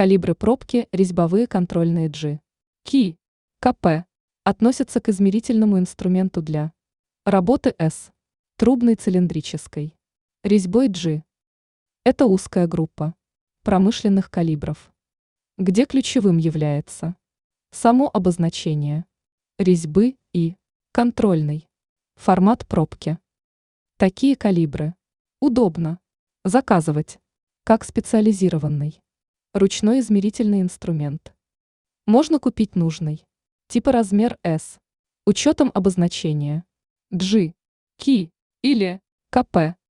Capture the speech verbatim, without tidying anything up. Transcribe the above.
Калибры пробки резьбовые контрольные G. Ки, КП относятся к измерительному инструменту для работы с трубной цилиндрической резьбой G. Это узкая группа промышленных калибров, где ключевым является само обозначение резьбы и контрольный формат пробки. Такие калибры удобно заказывать как специализированный ручной измерительный инструмент. Можно купить нужный типа размер S учетом обозначения G, Ки или КП.